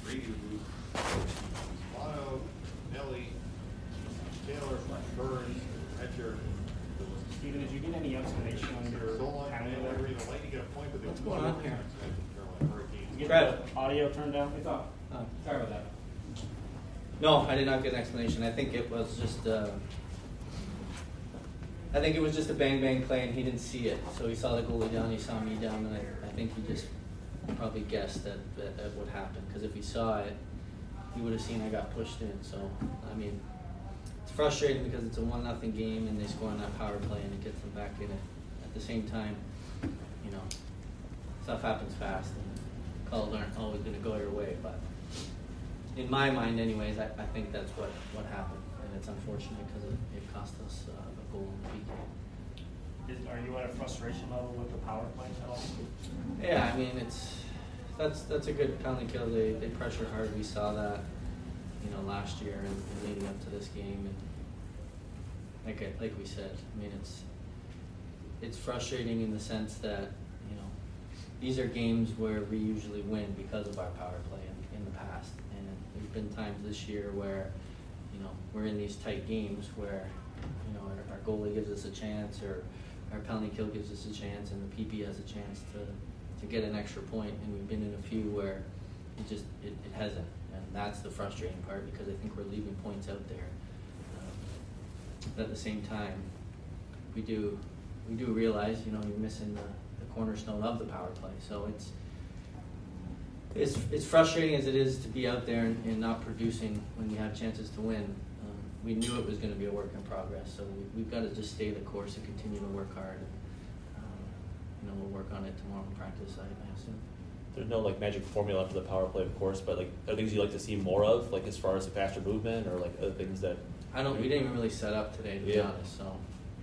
Brady Group, Lotto, Nelly, Taylor, Burns, Etcher. Steven, did you get any explanation on your penalty They there? were even like to get a point, but they What's going on here? Hurricanes. Get Brad. the audio turned down? It's off. Sorry about that. No, I did not get an explanation. I think it was just a bang play, and he didn't see it. So he saw the goalie down, he saw me down, and I think he just probably guessed that would happen. Because if he saw it, he would have seen I got pushed in. So I mean, it's frustrating because it's a 1-0 game, and they score on that power play, and it gets them back in it. At the same time, you know, stuff happens fast, and calls aren't always going to go your way, but. In my mind, anyways, I think that's what happened, and it's unfortunate because it cost us a goal in the PK. Are you at a frustration level with the power play at all? Yeah, I mean that's a good penalty kill. They pressure hard. We saw that, you know, last year and leading up to this game, and like we said, I mean it's frustrating in the sense that, you know, these are games where we usually win because of our power play in the past. There's been times this year where, you know, we're in these tight games where, you know, our goalie gives us a chance, or our penalty kill gives us a chance, and the PP has a chance to get an extra point, and we've been in a few where it hasn't, and that's the frustrating part because I think we're leaving points out there. But at the same time, we do realize, you know, you're missing the cornerstone of the power play, so it's frustrating as it is to be out there and not producing when you have chances to win. We knew it was going to be a work in progress, so we've got to just stay the course and continue to work hard. You know, we'll work on it tomorrow in practice, I assume. There's no like magic formula for the power play, of course, but like are there things you like to see more of, like as far as the faster movement or like other things that? We didn't even really set up today, to be honest. So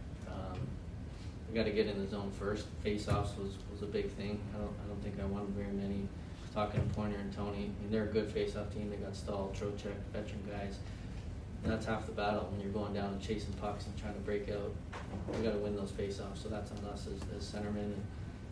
we got to get in the zone first. Face-offs was a big thing. I don't think I won very many. Talking to Pointer and Tony, I mean, they're a good face-off team. They got Stahl, Trocheck, veteran guys. And that's half the battle when you're going down and chasing pucks and trying to break out. We got to win those face-offs, so that's on us as centermen. And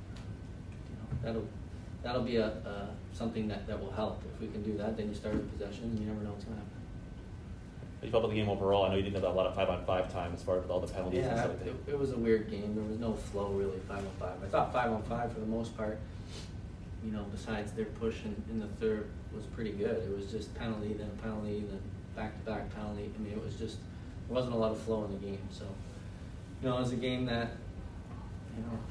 you know, that'll be something that will help. If we can do that, then you start with possession, and you never know what's going to happen. You felt about the game overall. I know you didn't have a lot of 5-on-5 time as far as with all the penalties and stuff. It was a weird game. There was no flow really 5-on-5. I thought 5-on-5 for the most part, you know, besides their push in the third was pretty good. It was just penalty, then back-to-back penalty. I mean, there wasn't a lot of flow in the game. So, you know, it was a game that, you know,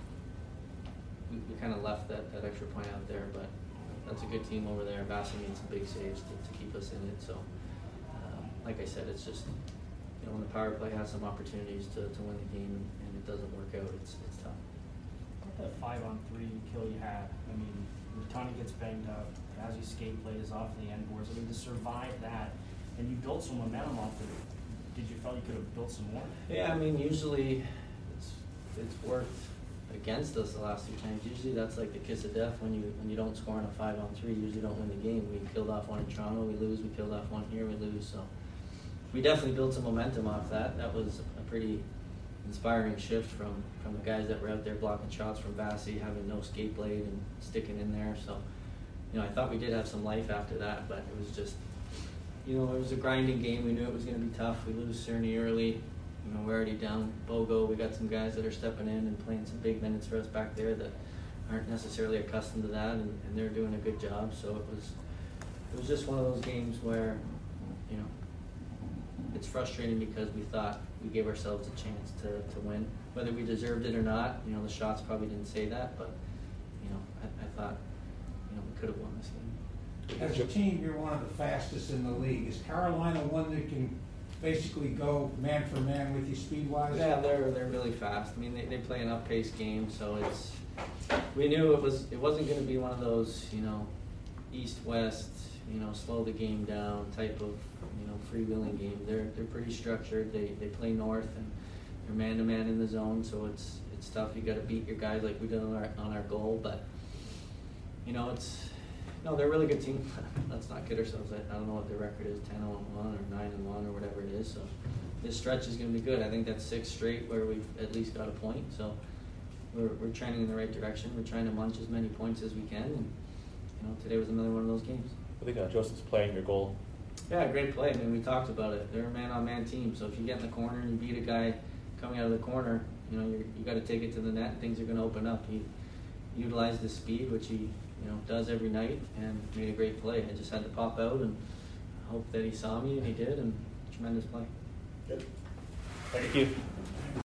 we kind of left that extra point out there, but that's a good team over there. Bassett made some big saves to keep us in it. So, like I said, it's just, you know, when the power play has some opportunities to win the game and it doesn't work out, it's tough. That 5-on-3 kill you had, I mean, Tony gets banged up, as you skate play is off the end boards. I mean, to survive that, and you built some momentum off of it. Did you feel you could have built some more? Yeah, I mean, usually it's worked against us the last 2 times. Usually that's like the kiss of death when you don't score on a 5-on-3. You usually don't win the game. We killed off one in Toronto, we lose. We killed off one here, we lose. So we definitely built some momentum off that. That was a pretty inspiring shift from the guys that were out there blocking shots from Vassy, having no skate blade and sticking in there. So, you know, I thought we did have some life after that, but it was just, you know, it was a grinding game. We knew it was going to be tough. We lose Cerny early. You know, we're already down Bogo. We got some guys that are stepping in and playing some big minutes for us back there that aren't necessarily accustomed to that, and they're doing a good job. So it was just one of those games where, you know, it's frustrating because we thought we gave ourselves a chance to win. Whether we deserved it or not, you know, the shots probably didn't say that, but, you know, I thought, you know, we could have won this game. As a team, you're one of the fastest in the league. Is Carolina one that can basically go man for man with you speed-wise? Yeah, they're really fast. I mean, they play an up-paced game, so we knew it wasn't going to be one of those, you know, east-west, you know, slow the game down type of, you know, freewheeling game. They're pretty structured. They play north and they're man-to-man in the zone, so it's tough. You got to beat your guys like we did on our goal, but you know, they're a really good team. Let's not kid ourselves. I don't know what their record is, 10-1 or 9-1 or whatever it is. So this stretch is going to be good. I think that's 6 straight where we've at least got a point. So we're trending in the right direction. We're trying to munch as many points as we can, and you know, today was another one of those games. I think Joseph's playing your goal. Yeah, great play. I mean, we talked about it. They're a man-on-man team, so if you get in the corner and you beat a guy coming out of the corner, you know, you got to take it to the net, and things are going to open up. He utilized his speed, which he does every night, and made a great play. I just had to pop out and hope that he saw me, and he did, and tremendous play. Good. Thank you.